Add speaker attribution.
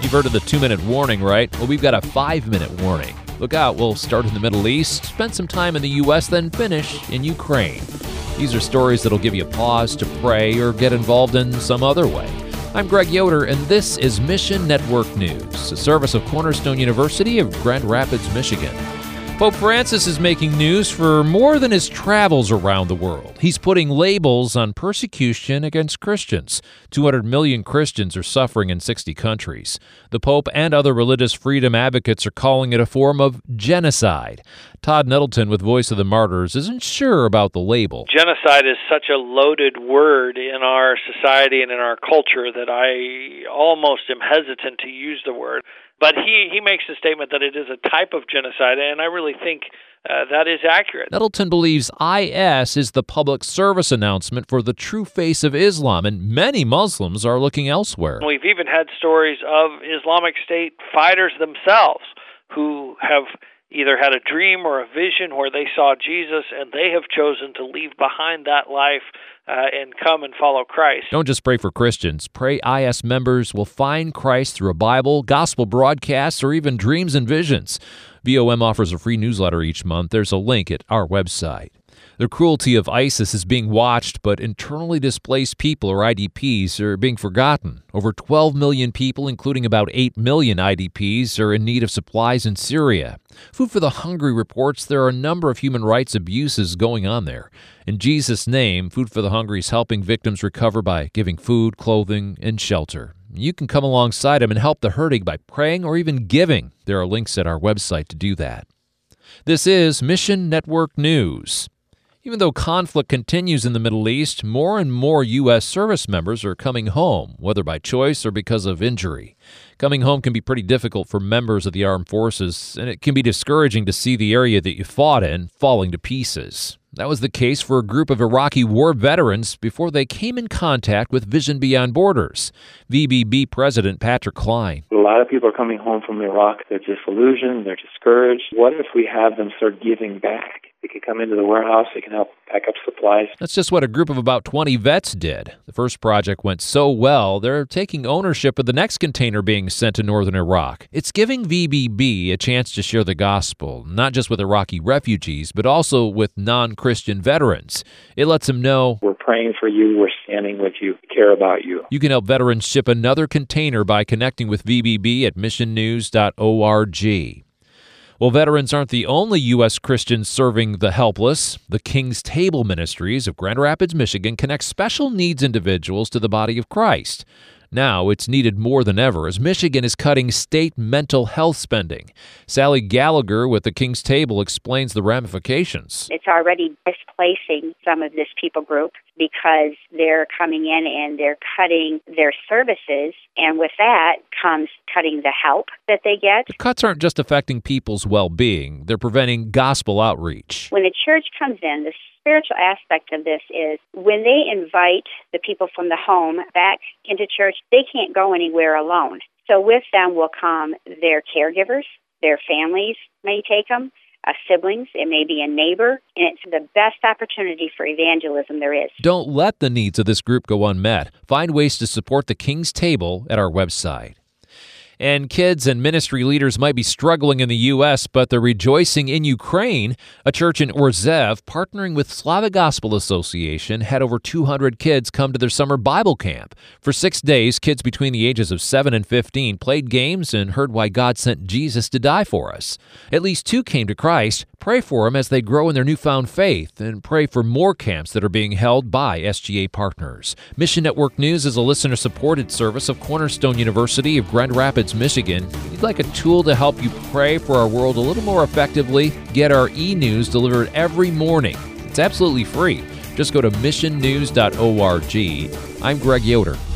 Speaker 1: You've heard of the 2-minute warning, right? Well, we've got a 5-minute warning. Look out, we'll start in the Middle East, spend some time in the U.S., then finish in Ukraine. These are stories that'll give you pause to pray or get involved in some other way. I'm Greg Yoder, and this is Mission Network News, a service of Cornerstone University of Grand Rapids, Michigan. Pope Francis is making news for more than his travels around the world. He's putting labels on persecution against Christians. 200 million Christians are suffering in 60 countries. The Pope and other religious freedom advocates are calling it a form of genocide. Todd Nettleton with Voice of the Martyrs isn't sure about the label.
Speaker 2: Genocide is such a loaded word in our society and in our culture that I almost am hesitant to use the word. But he makes the statement that it is a type of genocide, and I really think that is accurate.
Speaker 1: Nettleton believes IS is the public service announcement for the true face of Islam, and many Muslims are looking elsewhere.
Speaker 2: We've even had stories of Islamic State fighters themselves who have either had a dream or a vision where they saw Jesus, and they have chosen to leave behind that life and come and follow Christ.
Speaker 1: Don't just pray for Christians. Pray IS members will find Christ through a Bible, gospel broadcasts, or even dreams and visions. VOM offers a free newsletter each month. There's a link at our website. The cruelty of ISIS is being watched, but internally displaced people, or IDPs, are being forgotten. Over 12 million people, including about 8 million IDPs, are in need of supplies in Syria. Food for the Hungry reports there are a number of human rights abuses going on there. In Jesus' name, Food for the Hungry is helping victims recover by giving food, clothing, and shelter. You can come alongside them and help the hurting by praying or even giving. There are links at our website to do that. This is Mission Network News. Even though conflict continues in the Middle East, more and more U.S. service members are coming home, whether by choice or because of injury. Coming home can be pretty difficult for members of the armed forces, and it can be discouraging to see the area that you fought in falling to pieces. That was the case for a group of Iraqi war veterans before they came in contact with Vision Beyond Borders. VBB President Patrick Klein.
Speaker 3: A lot of people are coming home from Iraq. They're disillusioned. They're discouraged. What if we have them start giving back? They can come into the warehouse. They can help pack up supplies.
Speaker 1: That's just what a group of about 20 vets did. The first project went so well, they're taking ownership of the next container being sent to northern Iraq. It's giving VBB a chance to share the gospel, not just with Iraqi refugees, but also with non-Christian veterans. It lets them know,
Speaker 3: we're praying for you. We're standing with you. We care about you.
Speaker 1: You can help veterans ship another container by connecting with VBB at missionnews.org. Well, veterans aren't the only U.S. Christians serving the helpless. The King's Table Ministries of Grand Rapids, Michigan connects special needs individuals to the body of Christ. Now it's needed more than ever as Michigan is cutting state mental health spending. Sally Gallagher with the King's Table explains the ramifications.
Speaker 4: It's already displacing some of this people group because they're coming in and they're cutting their services, and with that comes cutting the help that they get.
Speaker 1: The cuts aren't just affecting people's well-being, they're preventing gospel outreach.
Speaker 4: When the church comes in, the spiritual aspect of this is when they invite the people from the home back into church, they can't go anywhere alone. So with them will come their caregivers, their families may take them, siblings, it may be a neighbor, and it's the best opportunity for evangelism there is.
Speaker 1: Don't let the needs of this group go unmet. Find ways to support the King's Table at our website. And kids and ministry leaders might be struggling in the U.S., but they're rejoicing in Ukraine. A church in Orzev, partnering with Slavic Gospel Association, had over 200 kids come to their summer Bible camp. For 6 days, kids between the ages of 7 and 15 played games and heard why God sent Jesus to die for us. At least 2 came to Christ. Pray for them as they grow in their newfound faith, and pray for more camps that are being held by SGA partners. Mission Network News is a listener-supported service of Cornerstone University of Grand Rapids, Michigan. If you'd like a tool to help you pray for our world a little more effectively, get our e-news delivered every morning. It's absolutely free. Just go to missionnews.org. I'm Greg Yoder.